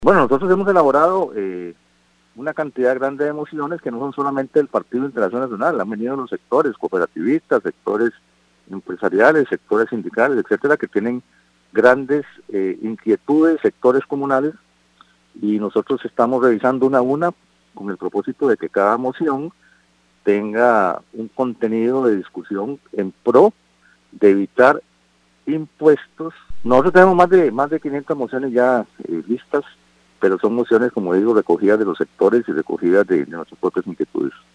Bueno, nosotros hemos elaborado una cantidad grande de mociones que no son solamente del Partido Integración Nacional, han venido los sectores cooperativistas, sectores empresariales, sectores sindicales, etcétera, que tienen grandes inquietudes, sectores comunales, y nosotros estamos revisando una a una con el propósito de que cada moción tenga un contenido de discusión en pro de evitar impuestos. Nosotros tenemos más de 500 mociones ya listas, pero son mociones, como digo, recogidas de los sectores y recogidas de nuestras propias inquietudes.